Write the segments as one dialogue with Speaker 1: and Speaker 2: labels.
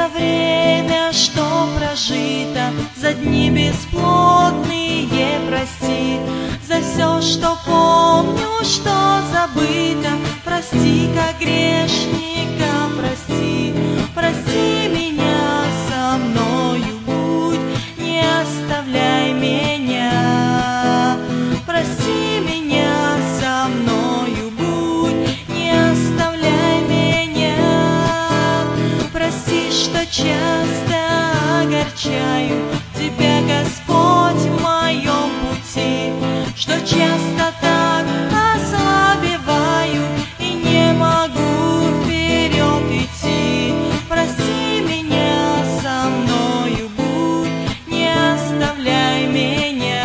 Speaker 1: за время, что прожито, за дни бесплодные прости, за все, что помню, что забыто, прости, как грешника, прости, прости меня, со мною будь, не оставляй меня, прости меня, со мною будь, не оставляй меня, прости, что часто огорчаю Тебя, Господь, в моем пути, что часто так ослабеваю и не могу вперед идти. Прости меня, со мною будь, не оставляй меня.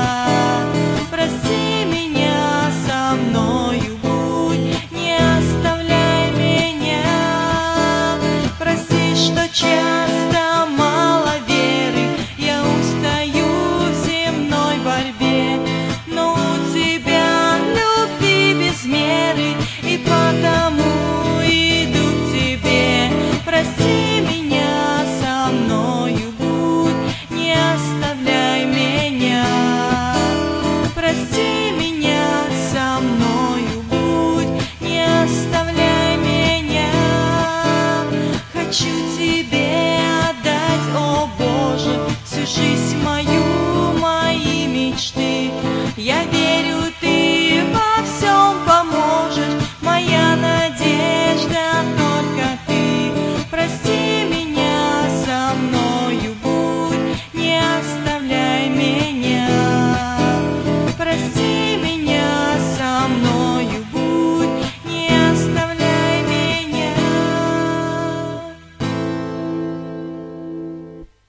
Speaker 1: Прости меня, со мною будь, не оставляй меня. Прости, что часто мало веры, я устаю в земной борьбе, но у Тебя любви без меры